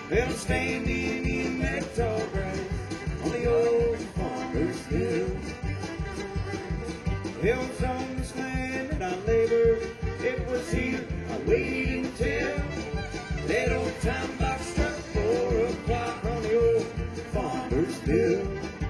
Well, standing in that tall grass on the old farmer's hill. It was on this land that I labored. It was here I waited until that old time box struck 4 o'clock on the old farmer's hill.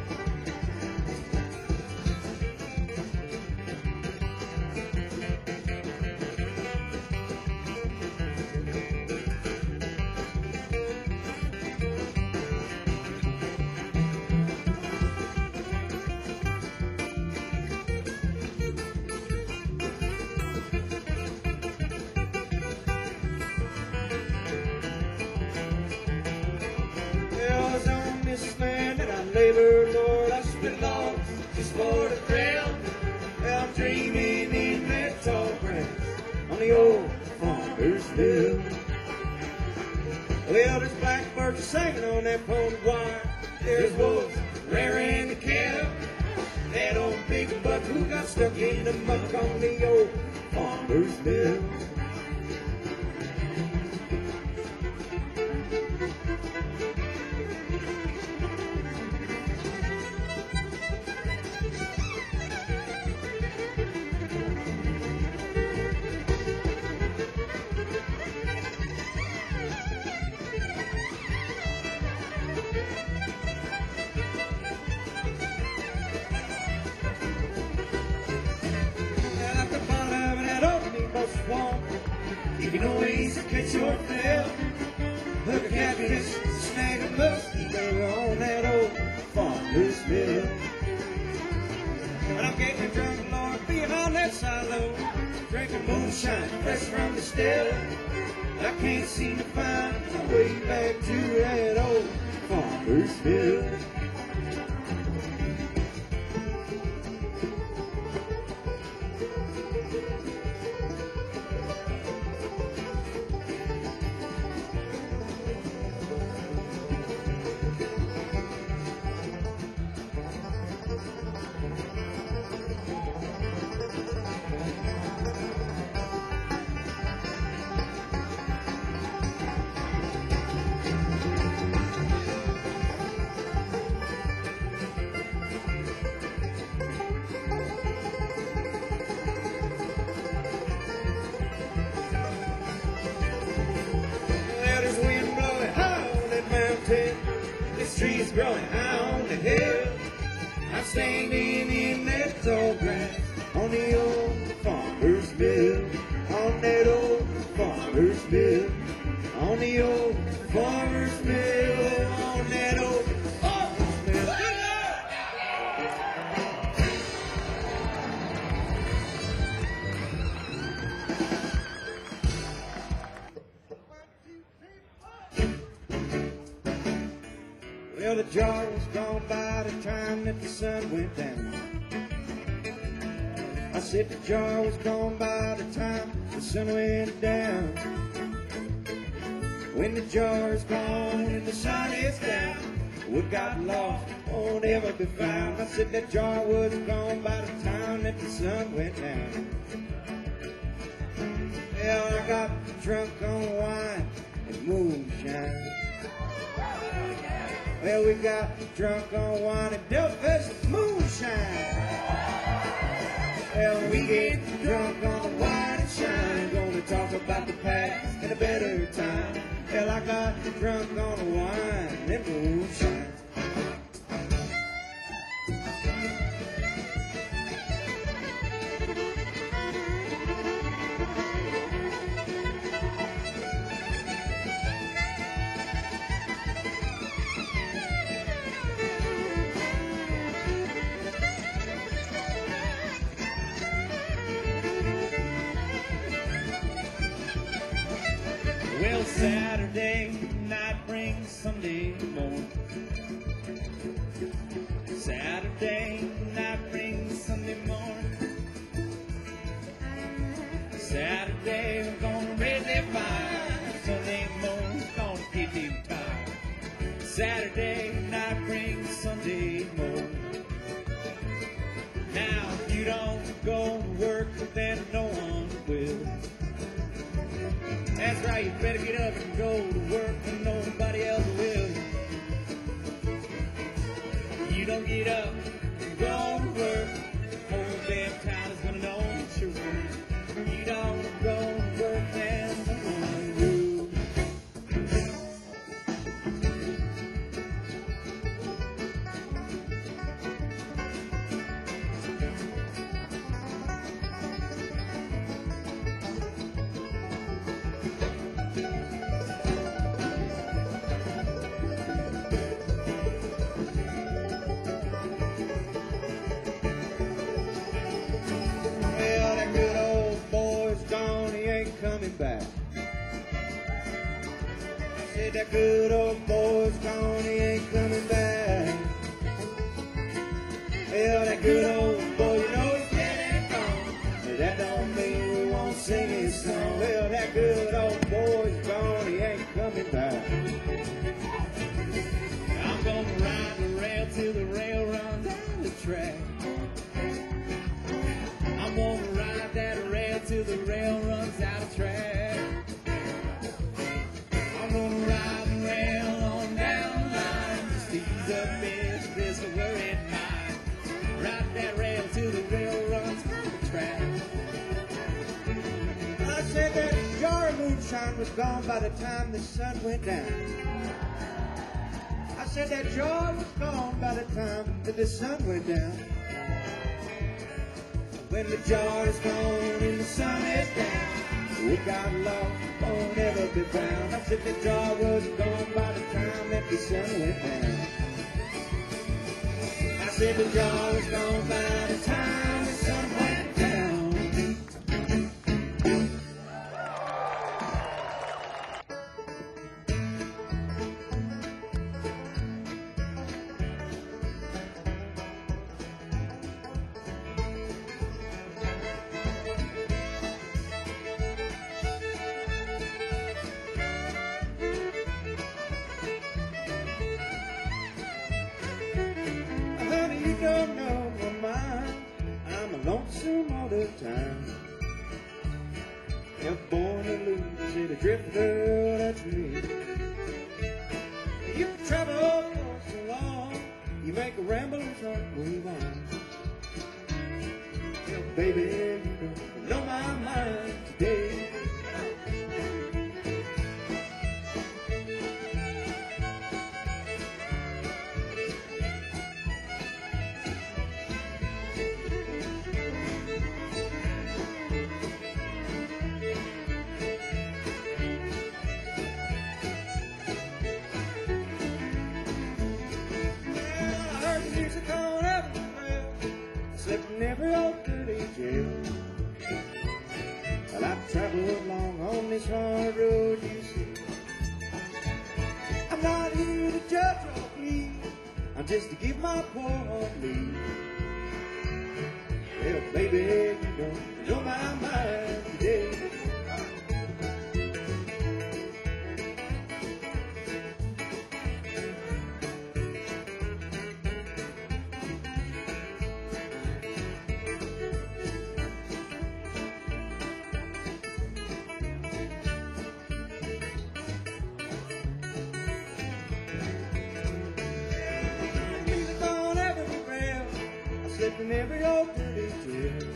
Labor, Lord, I spit logs just for the thrill. I'm dreaming in that tall grass on the old farmer's hill. Well, there's blackbirds singing on that pony wire. There's wolves raring to kill. That old big buck who got stuck in the muck on the old farmer's mill. You can always catch your fill. Hook a catfish, snag a muskie on that old farmer's mill. But I'm getting drunk, Lord, being on that silo, drinking moonshine fresh from the still. I can't seem to find my way back to that old farmer's mill. Trees growing high on the hill. I'm standing in that tall grass on the old farmer's mill. On that old farmer's mill. On the old farmer's mill. On that old farmer's mill. Well, the jar was gone by the time that the sun went down. I said the jar was gone by the time the sun went down. When the jar is gone and the sun is down, what got lost won't ever be found. I said that jar was gone by the time that the sun went down. Well, I got drunk on wine and moonshine. Well, we got drunk on wine and Delphus moonshine. Well, we get drunk on wine and shine. Gonna talk about the past and a better time. Well, I got drunk on wine and moonshine. Well, Saturday night brings Sunday morning. Saturday night brings Sunday morning. Saturday we're gonna raise that fire. Sunday morning's gonna keep you tired. Saturday night brings Sunday morning. Now if you don't go to work, then no one will. As right, you better get up and go to work when nobody else will. You don't get up and go to work, whole damn town is gonna know that you're work. You don't go to work and no one will. Well, that good old boy's gone, he ain't coming back. Said that good old boy's gone, he ain't coming back. Well, that good old boy, you know he's dead and gone, but that don't mean we won't sing his song. Well, that good old boy's gone, he ain't coming back. I'm gonna ride the rail till the rail runs out of the track. I'm gonna ride that rail till the rail runs out of track. I'm gonna ride the rail on down the line, just ease up this worried mind. Ride that rail till the rail runs out of the track. I said that jar of moonshine was gone by the time the sun went down. I said that jar was gone by the time that the sun went down. When the jar is gone and the sun is down, we got lost, won't ever be found. I said the jar was gone by the time that the sun went down. I said the jar was gone by the time the sun went down. Honey, you don't know my mind. I'm a lonesome all the time. If born to lose, said a drifter, that's me. You can travel so long, you make a rambler's heart move on. Yeah, baby, you don't know my mind today. Slept in every old dirty jail. Well, I've traveled along on this hard road, you see. I'm not here to judge or plead, I'm just to give my poor heart lead. Well, baby, you don't know my mind today. Slept in every old dirty jail.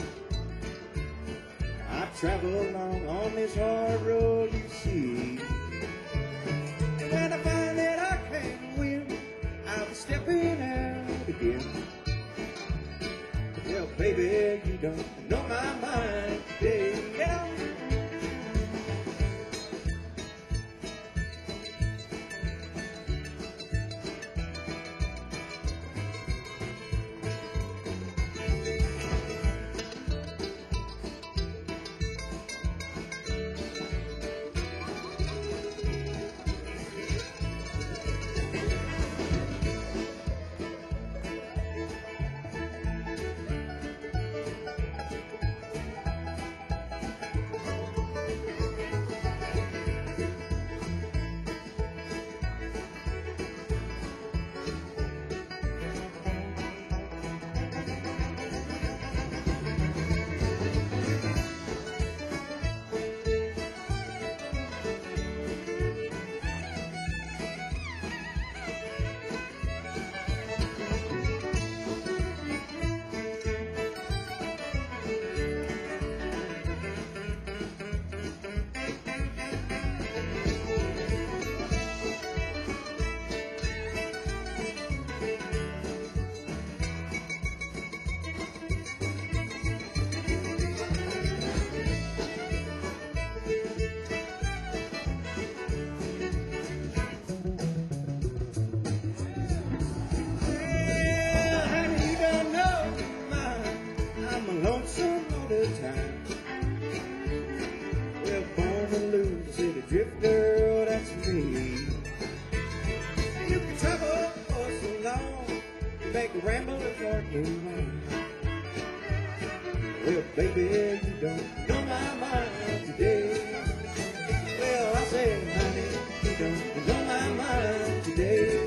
I travel along on this hard road, you see. And when I find that I can't win, I'll be stepping out again. Well, baby, you don't know my mind today. Yeah. the ramblers are moving. Well, baby, you don't know my mind today. Well, I said, honey, you don't know my mind today.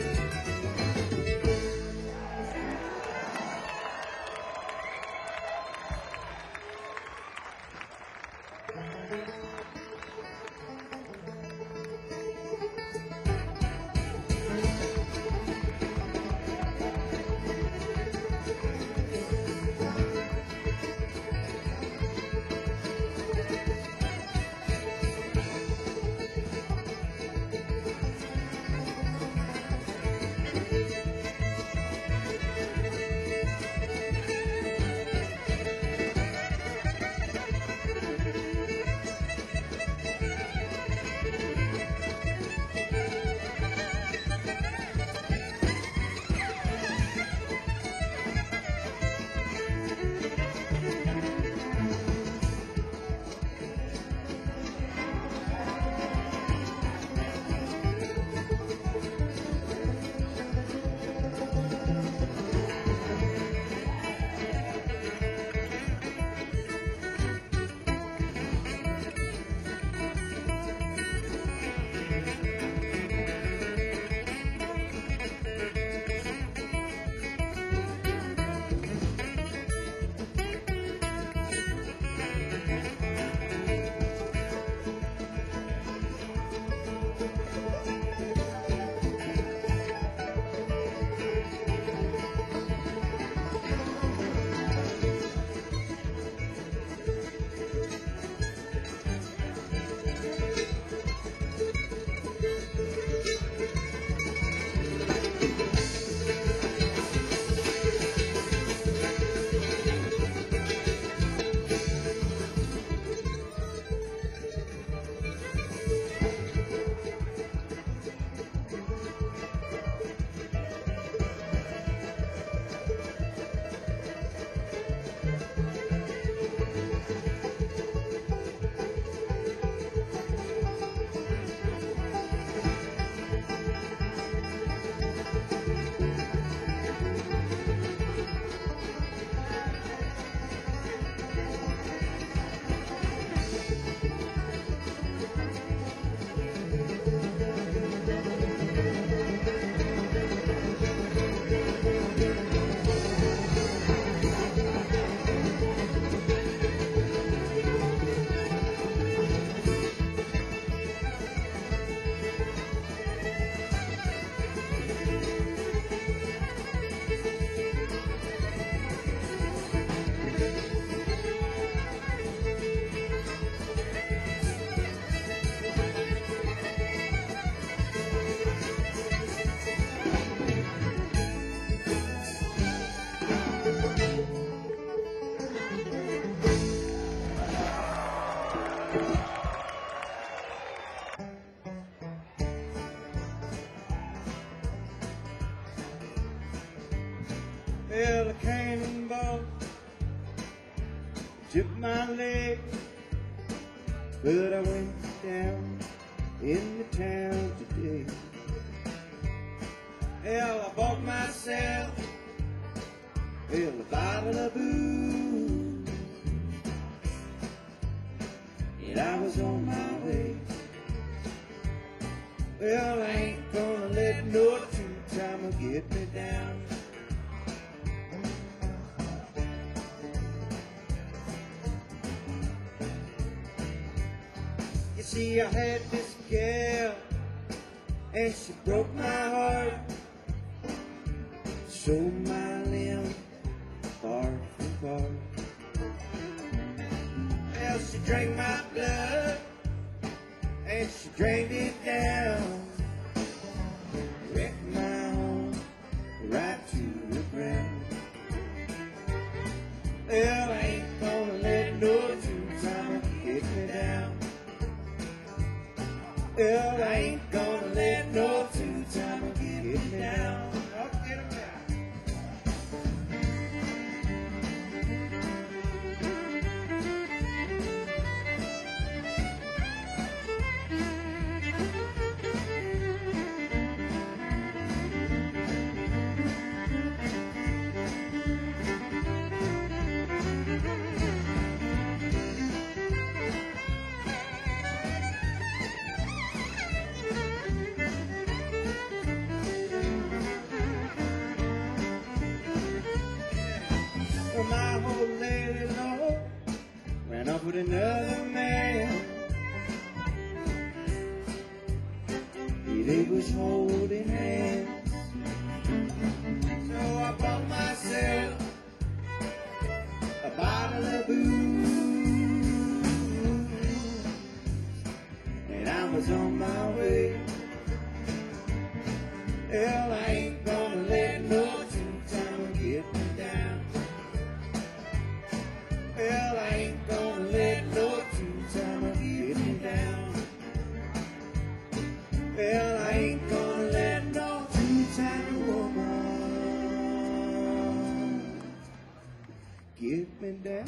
Well, a cannonball chipped my leg, but I went down in the town today. Hell, I bought myself, well, a bottle of booze, and I was on my way. Well, I ain't gonna let no two-timer get me down. You see, I had this gal, and she broke my heart, sold my limb far from far. Well, she drank my blood, and she drained it down, wrecked my home right to the ground. Well, I ain't gonna let no two-timer get me down. Well, I ain't gonna let no two-timer get me down. I'll get 'em down. another man. They was holding hands. So I bought myself a bottle of booze, and I was on my way. Hell, I ain't gonna let no two-timer get me down. Well, I ain't gonna let no two-timer get me down. Well, I ain't gonna let no two-timer woman get me down.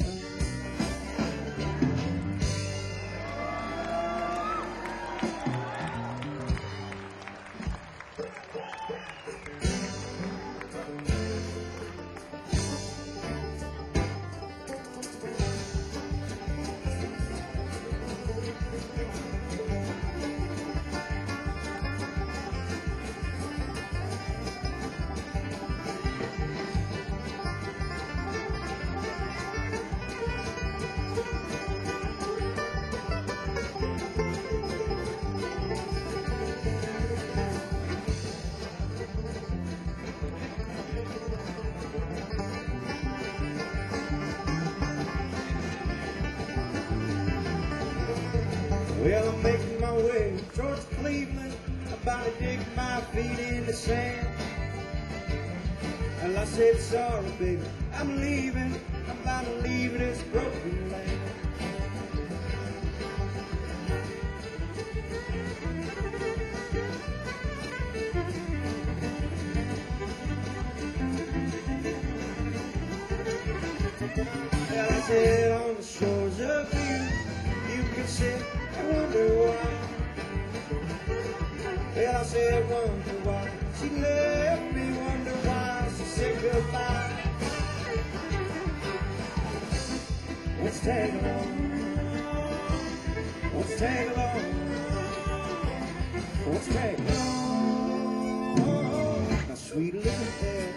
Well, I'm making my way towards Cleveland, about to dig my feet in the sand. And I said, sorry, baby, I'm leaving. I'm about to leave this broken land. Well, I said, on the shores of you can sit and wonder why. Well, I said, wonder why she left me, wonder why she said goodbye. Let's tag along, let's tag along, let's tag along, my sweet little dad.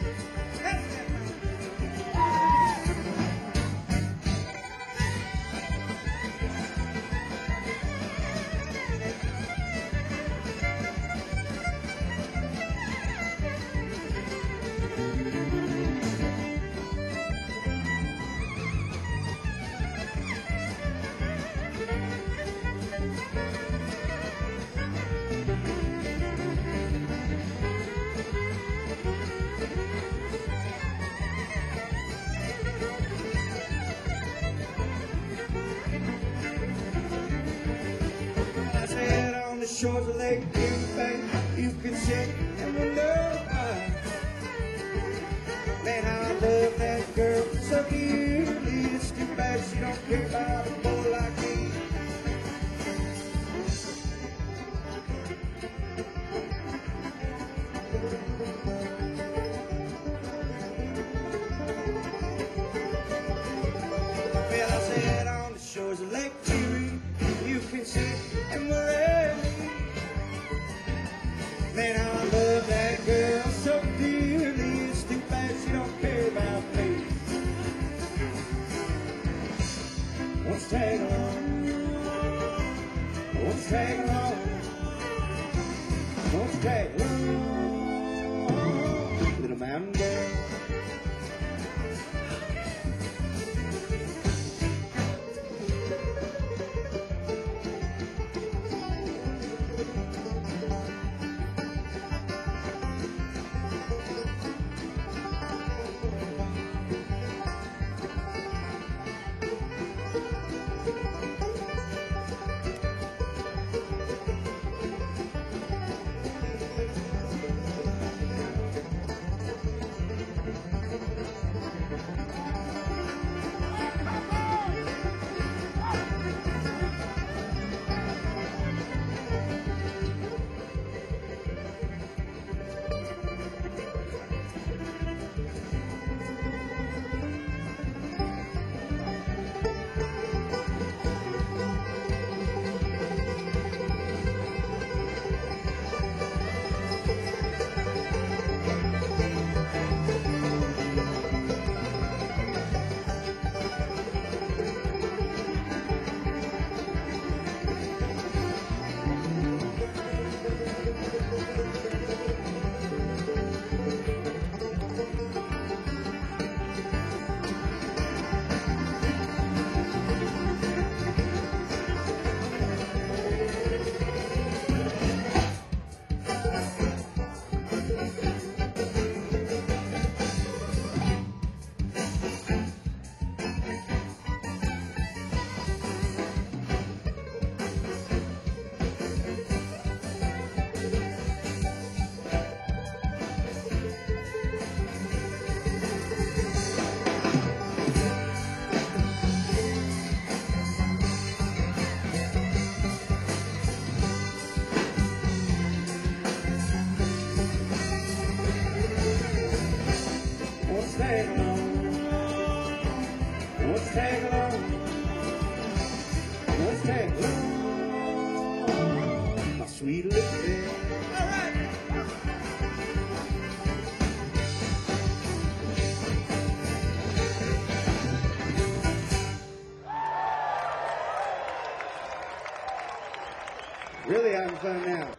Shores of Lake Erie, you can sit and wonder why. Man, I love that girl so dearly. It's too bad she don't care about a boy like me. Well, I said on the shores of Lake Erie, you can sit and wonder. Man, I love that girl so dearly. It's too bad she don't care about me. Let's tag along, let's tag along, let's tag along. Really having fun now.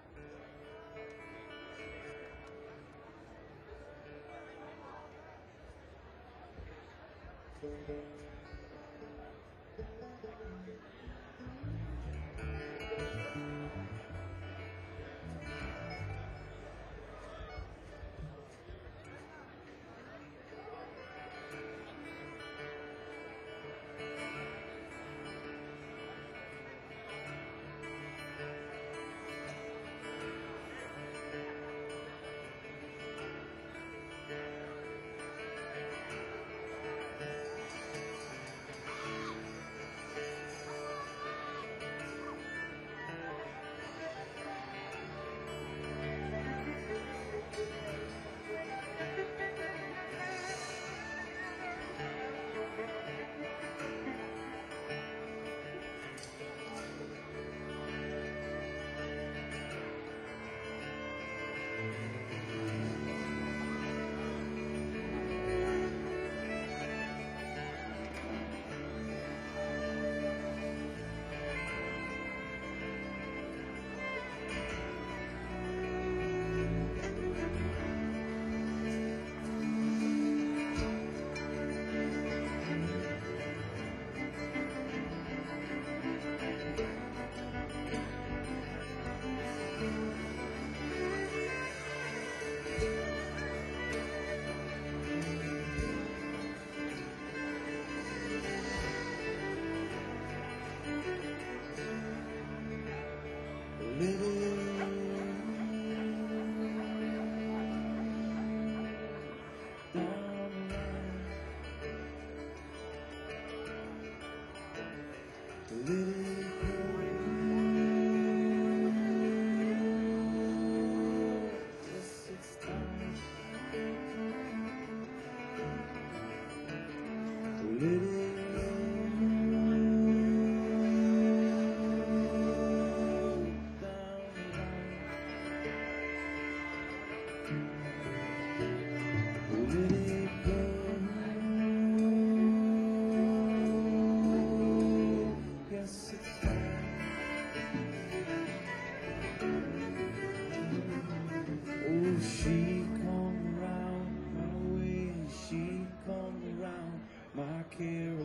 She come round my way, she come round my care.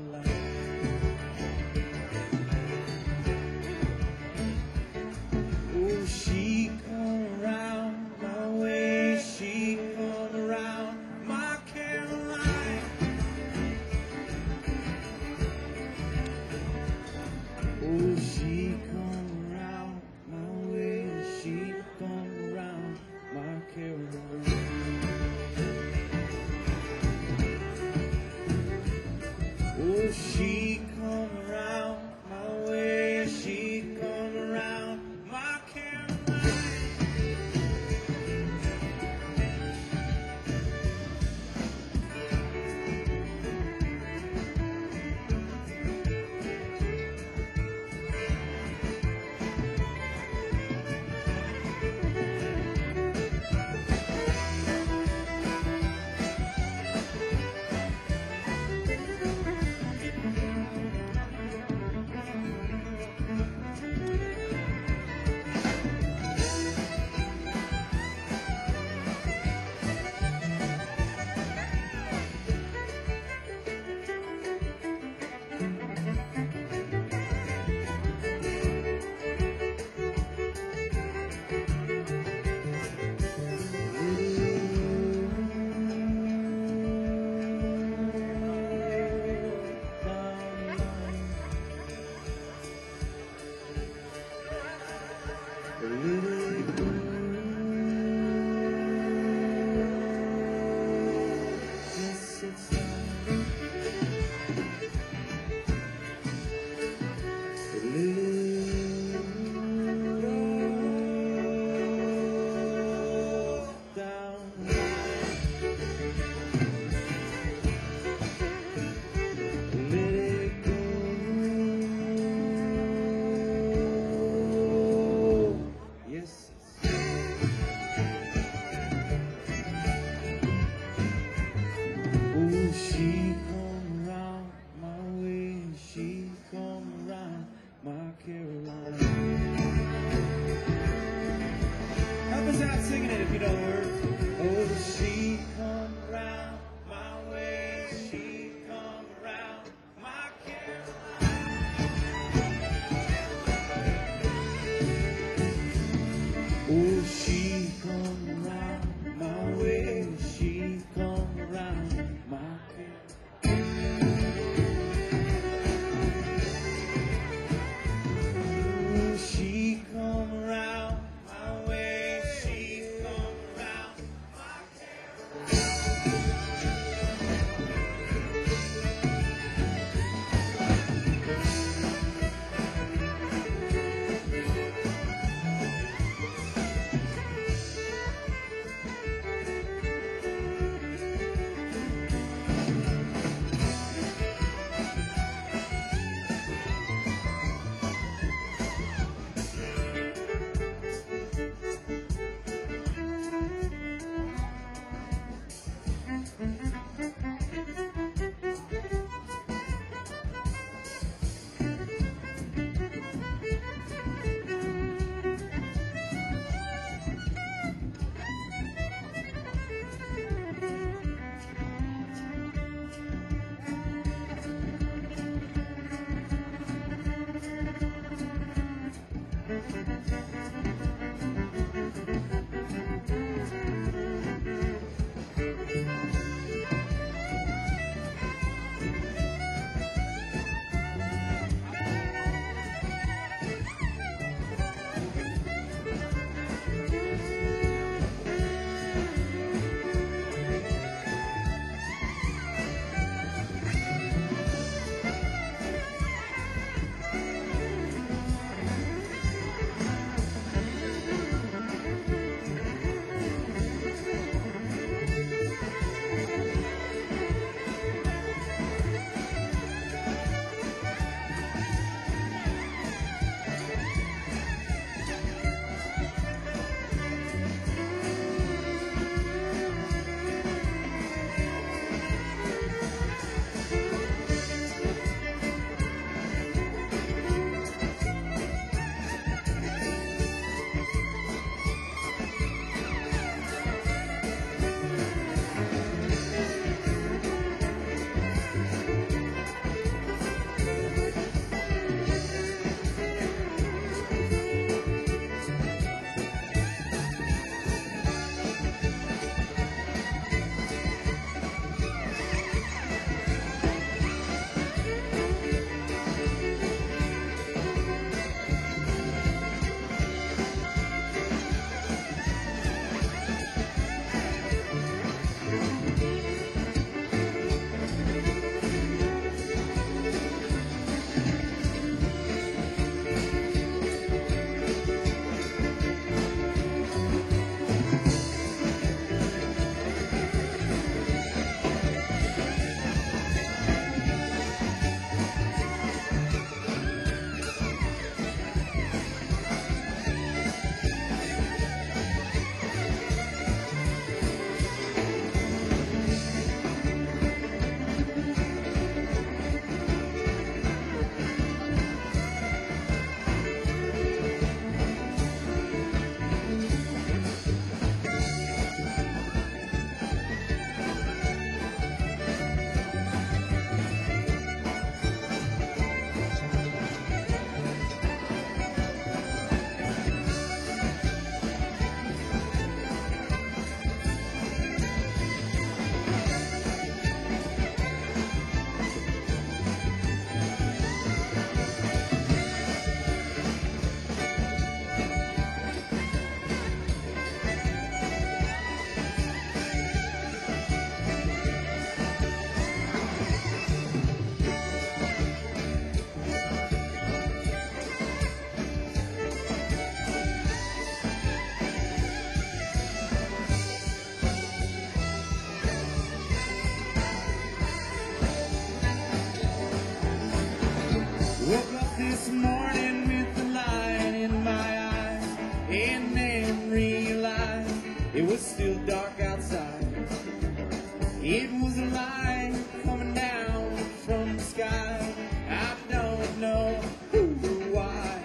It was a light coming down from the sky. I don't know who or why.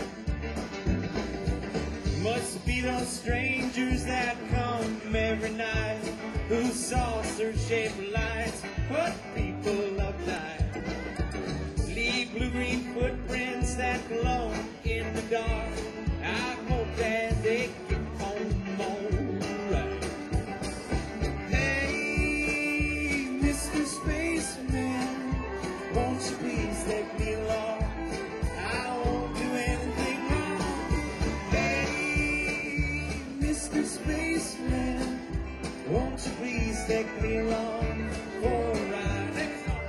Must be those strangers that come every night, whose saucer-shaped lights put people uptight. Leave blue-green footprints that glow in the dark. I hope that they get home alright. Hey, Mr. Spaceman, won't you please take me along? I won't do anything wrong. Hey, Mr. Spaceman, won't you please take me along for a ride? Next song.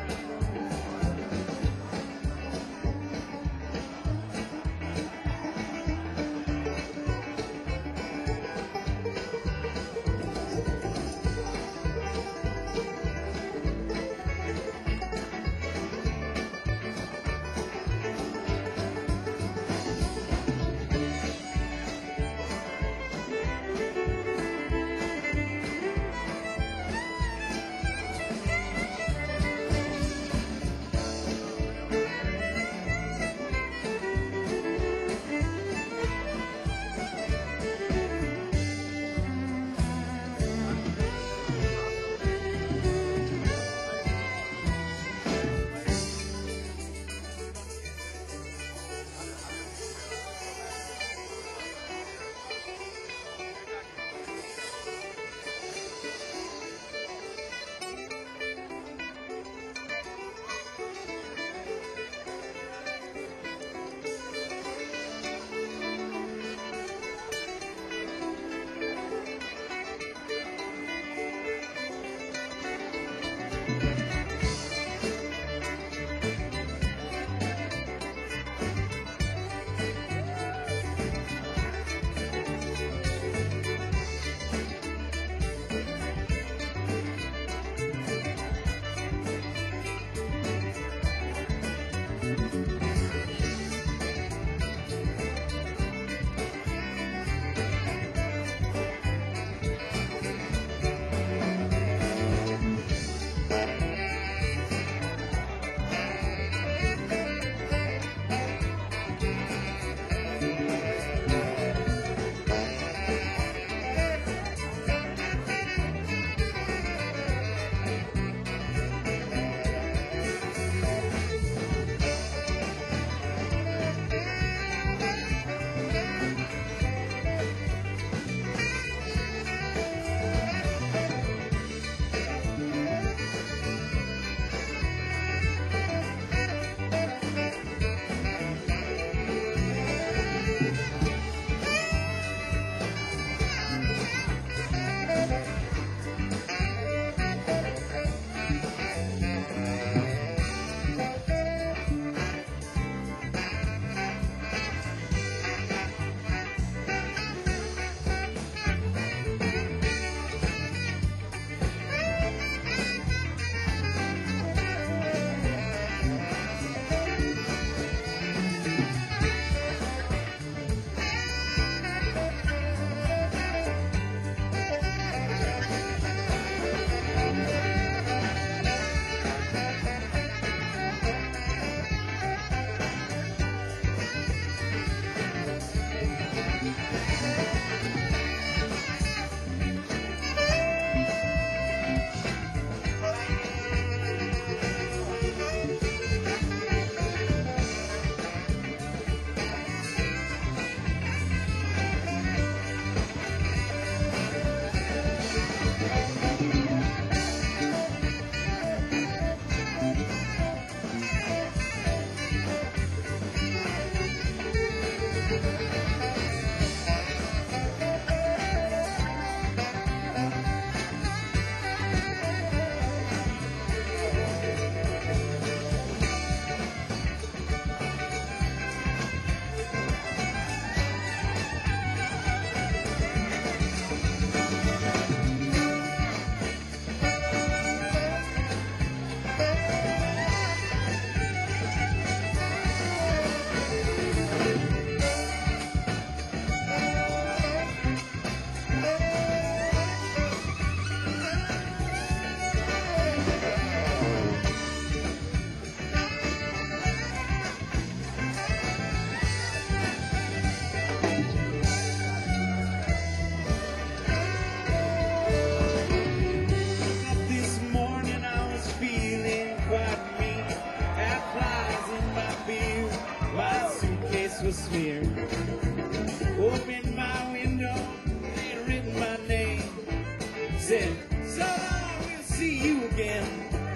So long, we'll see you again.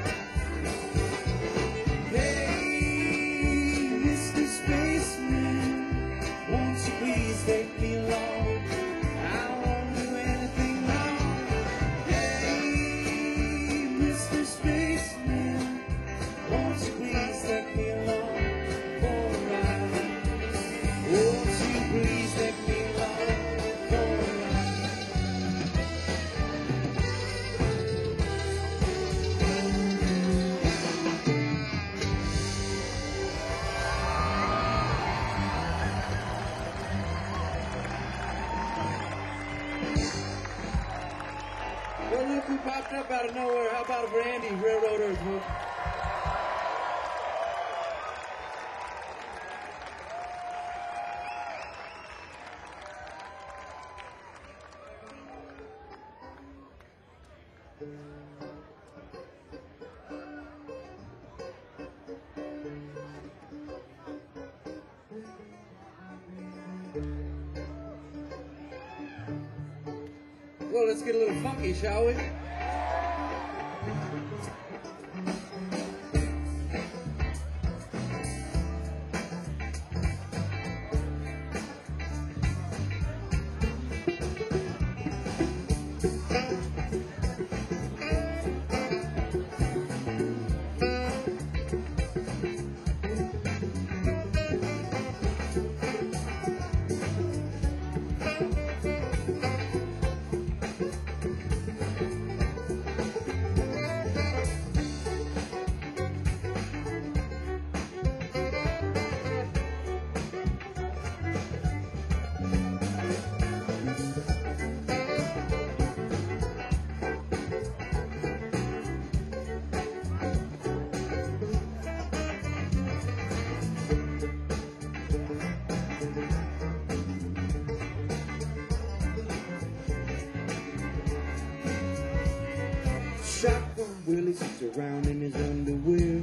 Hey, Mr. Spaceman, won't you please take me along? I won't do anything wrong. Hey, Mr. Spaceman, won't you please take me along for a ride? Won't you please take me along for a ride? Well, look who popped up out of nowhere. How about it for Andy, Railroaders? Well, let's get a little funky, shall we? Shotgun Willie sits around in his underwear.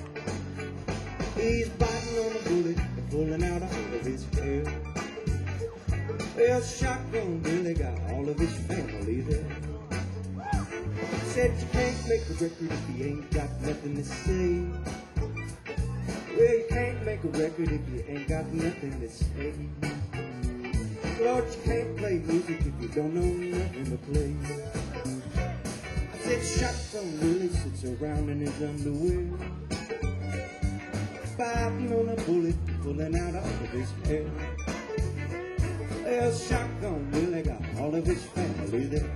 He's biting on a bullet and pulling out all of his hair. Well, Shotgun Willie got all of his family there. Said you can't make a record if you ain't got nothing to say. Well, you can't make a record if you ain't got nothing to say. Lord, you can't play music if you don't know nothing to play. Said Shotgun Willie sits around in his underwear, biting on a bullet, pulling out all of his hair. Well, Shotgun Willie got all of his family there.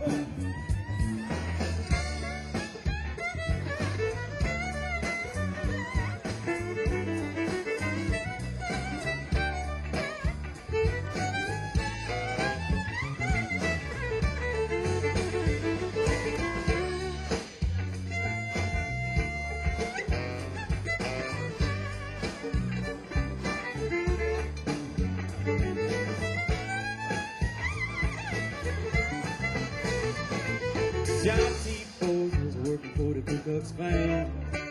John T. Ford was working for the Ku Klux Klan.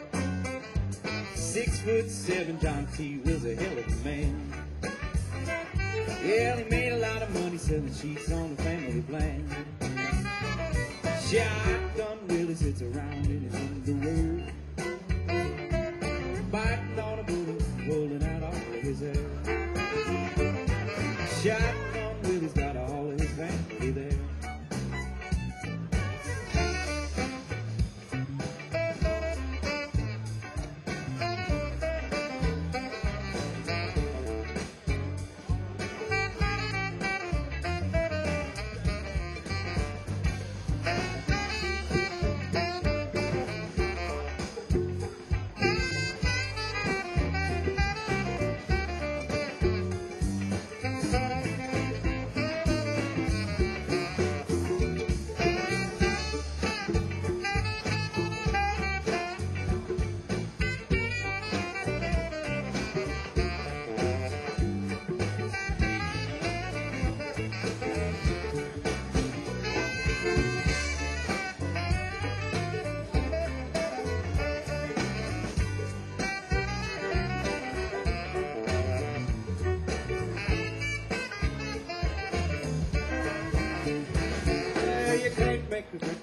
6'7", John T. was a hell of a man. Yeah, he made a lot of money selling sheets on the family plan. Shotgun Willie sits around in his underwear, biting on a bullet, pulling out all of his hair. Shotgun Willie's got all of his family there.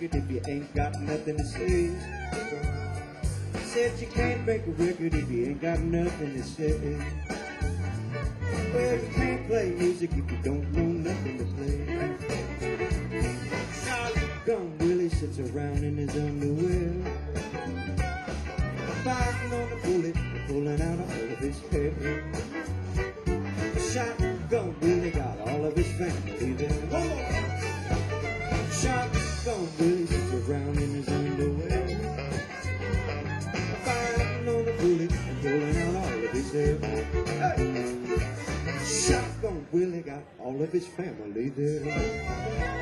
record if you ain't got nothing to say. Said you can't make a record if you ain't got nothing to say. Well, you can't play music if you don't know nothing to play. Shotgun Willie sits around in his underwear, fighting on the bullet, pulling out all of his hair. Shotgun Willie got all of his family there. Shotgun Willie sits around in his underwear, fighting on the bullet, pulling out all of his hair. Hey! Shotgun Willie got all of his family there.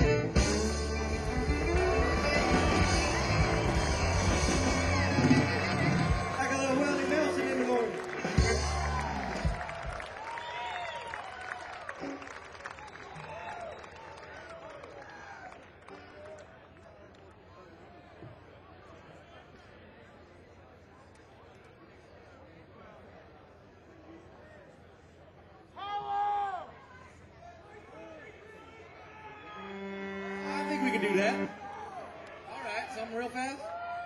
We can do that. All right, something real fast.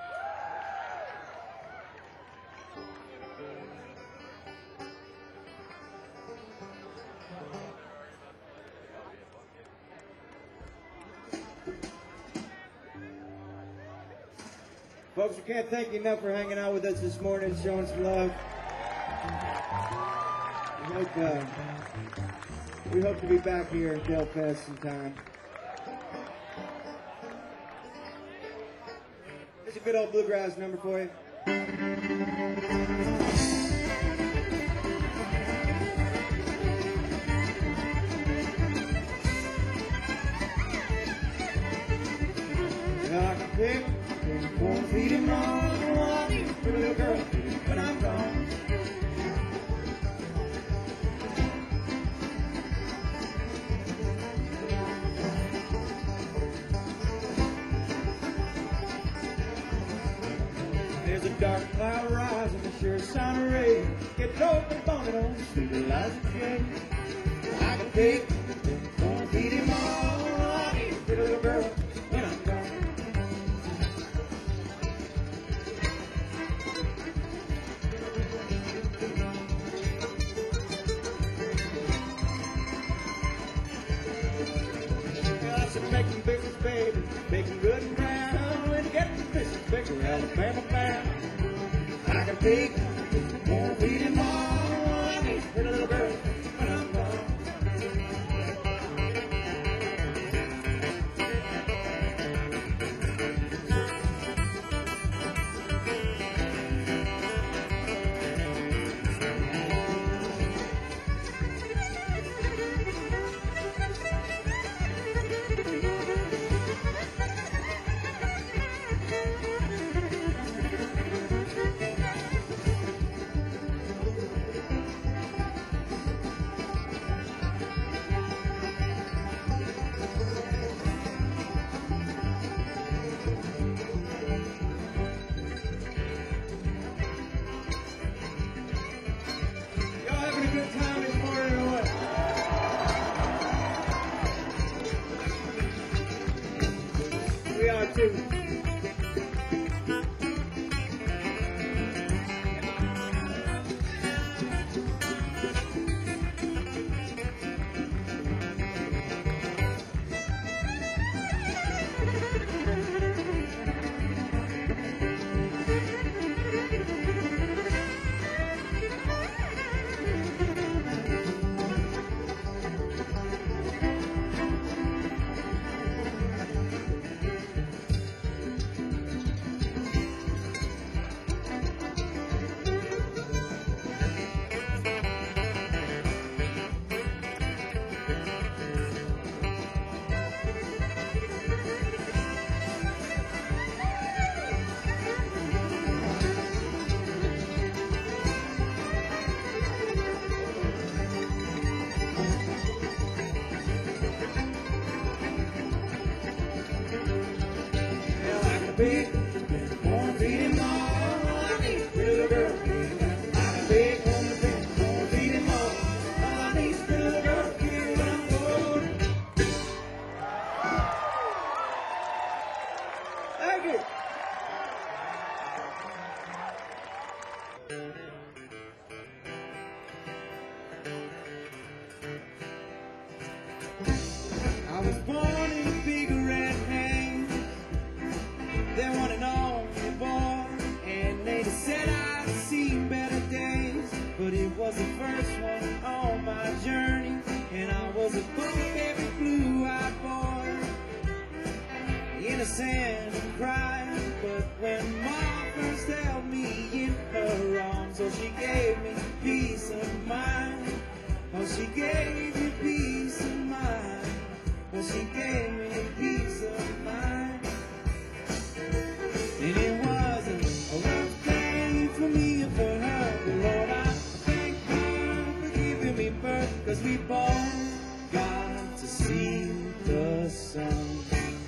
Folks, we can't thank you enough for hanging out with us this morning, showing some love. We hope to be back here in Delfest sometime. It's a good old bluegrass number for you. I can pick 4 feet in long, little girl, when I'm gone. There's a dark cloud rising, the sure sign of rain. Get open, bonnet on, sweet Eliza J. I can take 4 feet in long, little girl, when I'm gone. Making business, baby, making good and brown. When you get the business, bigger Alabama bound. I can take 4 feet in more, pretty little girl, when I'm gone. We are too. Big, 4 feet in more, little girl. I'm a big woman, 4 feet in more. I need little girl here when I'm going. Thank you. I was born in a big red haze. They want an only boy, and they said I'd seen better days. But it was the first one on my journey, and I was a buck-headed blue-eyed boy, innocent and crying. But when Mom first held me in her arms, oh, she gave me peace of mind. Oh, she gave me peace of mind. Oh, she gave me peace of mind. And it wasn't a rough day for me or for her. But Lord, I thank her for giving me birth, 'cause we both got to see the sun.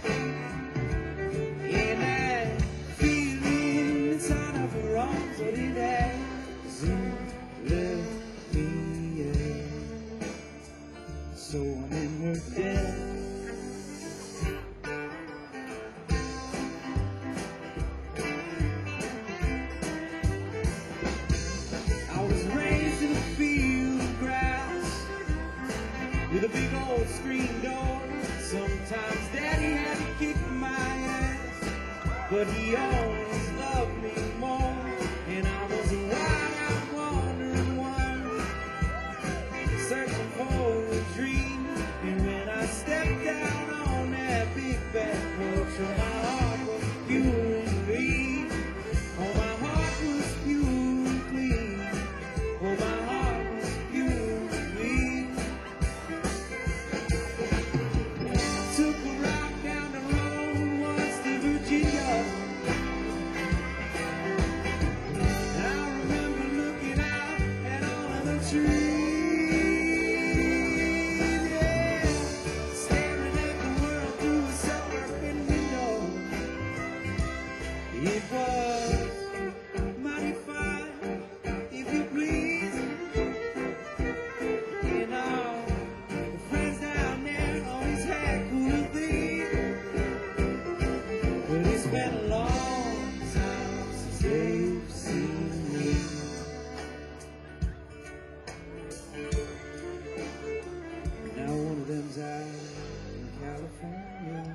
And that feeling inside of her arms, what it hasn't left me yet. So I'm in her debt. With a big old screen door. Sometimes Daddy had to kick my ass, but he always loved me more. And I was a wild-eyed wandering one, searching for a dream. And when I stepped down on that big back porch, oh, my heart was pure and clean. Oh, my heart was pure and clean. Oh, my heart was pure and clean. Took a ride down the road once to Virginia, and I remember looking out at all of the trees, yeah, staring at the world through a suburban window. It was mighty fine, if you please, and all the friends down there always had cool things. But it's been a long time since they've seen me. Now one of them's out in California.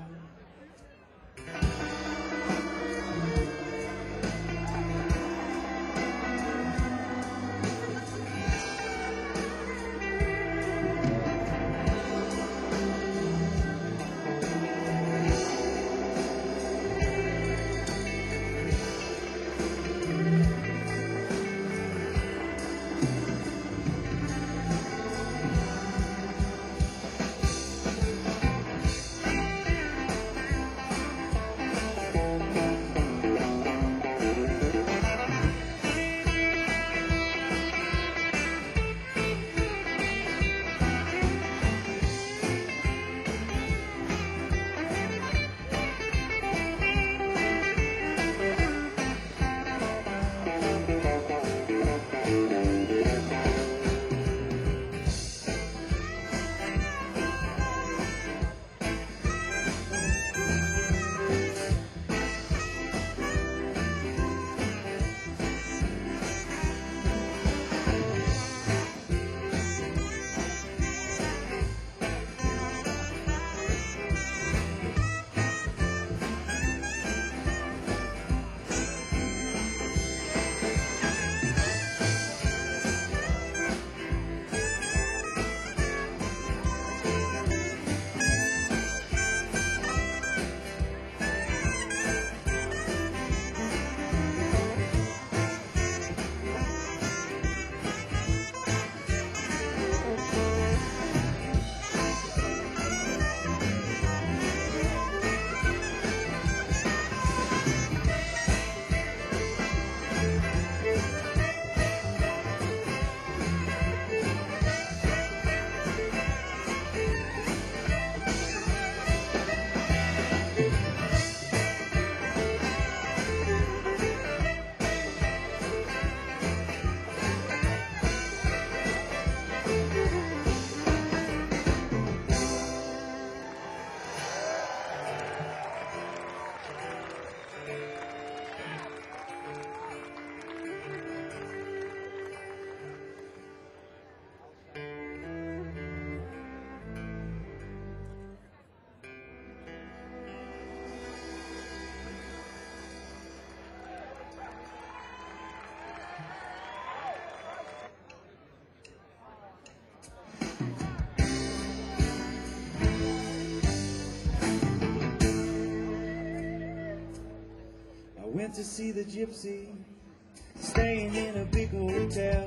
went to see the gypsy, staying in a big hotel.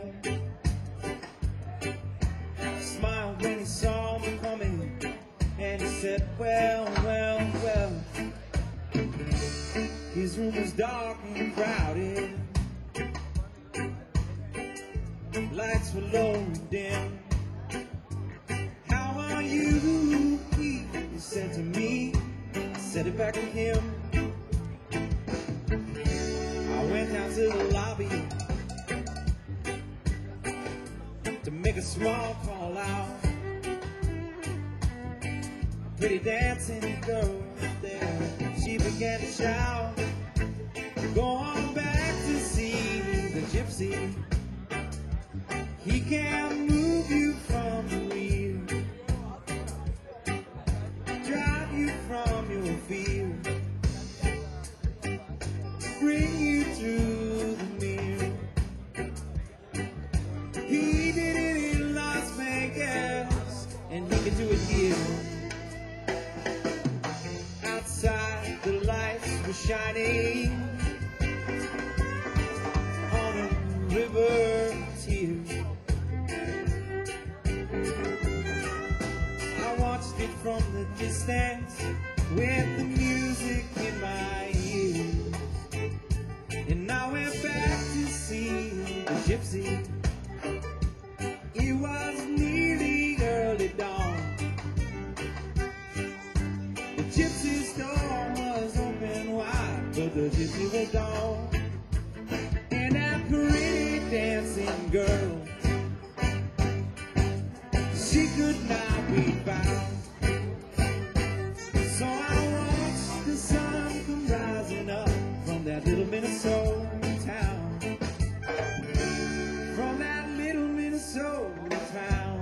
Smiled when he saw me coming, and he said, well, well, well. His room was dark and crowded, lights were low and dim. How are you? He said to me. I said it back to him. I went down to the lobby to make a small call out. A pretty dancing girl there, she began to shout, go on back to see the gypsy. He can move you from the wheel, drive you from your field, bring you through the mirror. He did it in Las Vegas, and he can do it here. Outside the lights were shining on a river of tears. I watched it from the distance with the music in my ears, and I went back to see the gypsy. It was nearly early dawn. The gypsy's door was open wide, but the gypsy was gone. And that pretty dancing girl, she could not be found. So I watched the sun come rising up from that little Minnesota town, from that little Minnesota town.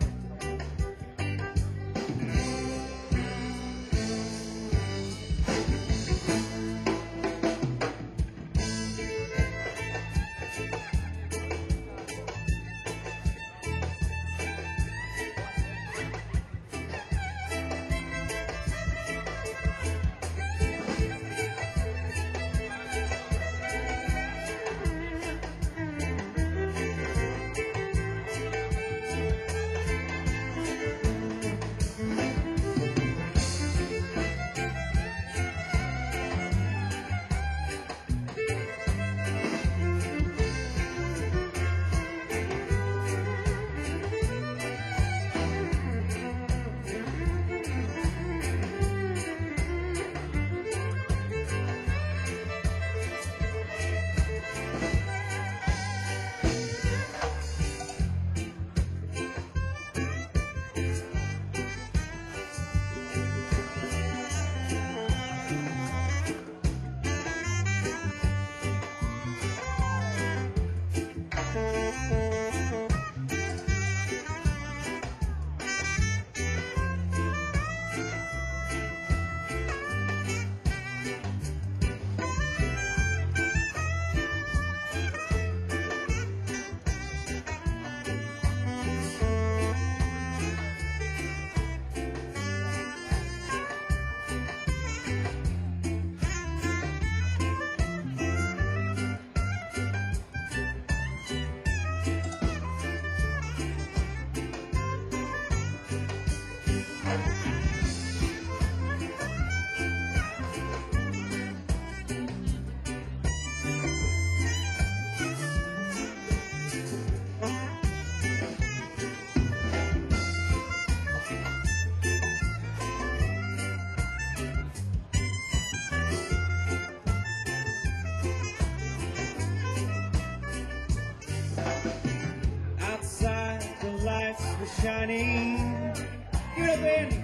Shining, you're bending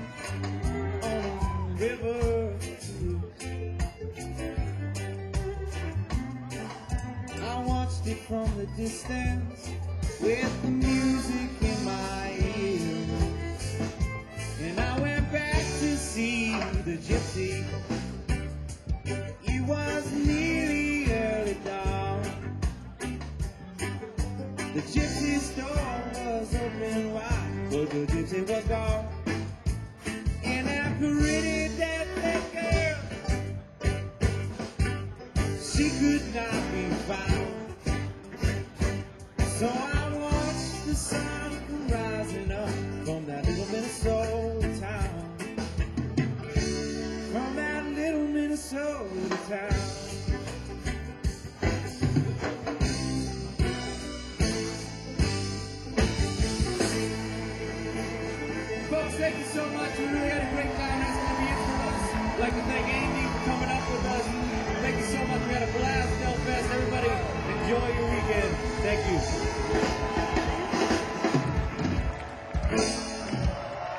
on a river. I watched it from the distance with the music in my ears, and I went back to see the gypsy. It was nearly early dawn. The gypsy's door was open wide, but the gypsy was gone. And that pretty dead girl, she could not be found. So I watched the sun come rising up from that little Minnesota town. From that little Minnesota town. Folks, thank you so much. We really had a great time. That's going to be it for us. I'd like to thank Andy for coming up with us.